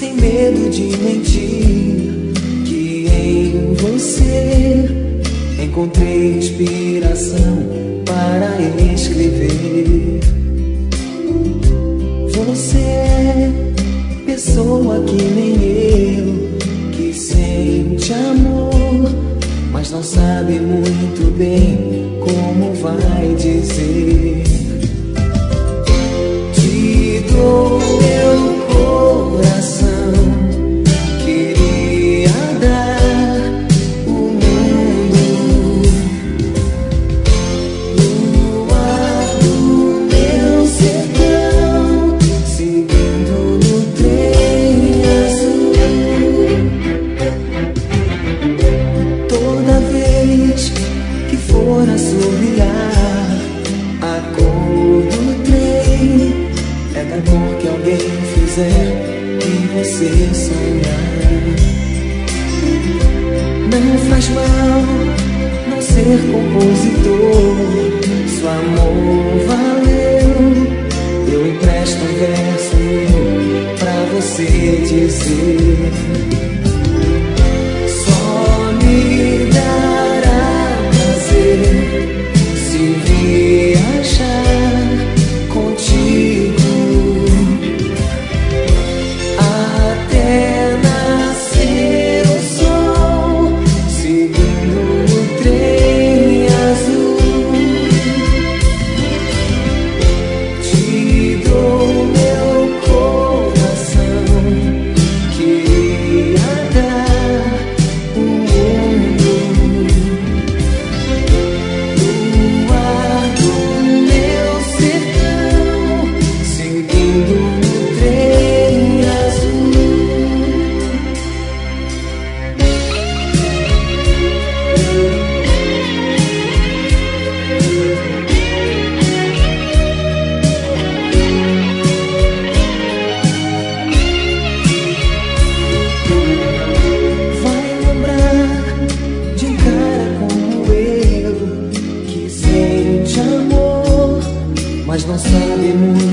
sem medo de mentir, que em você encontrei inspiração para escrever. Você é pessoa que nem eu, que sente amor, mas não sabe muito bem como vai dizer. Te dou meu coração, queria dar o mundo, luar do meu sertão, seguindo no trem azul. Toda vez que for assobiar, a cor do trem é da cor que alguém fizer e você sonhar. Não faz mal não ser compositor, se o amor valeu, eu empresto um verso meu pra você dizer. Só me dará prazer se viajar contigo até nascer o sol, seguindo o trem azul. Te dou meu coração, queria dar o mundo, luar do meu sertão, seguindo o trem azul. Vai lembrar de um cara como eu, que sente amor, mas não sabe muito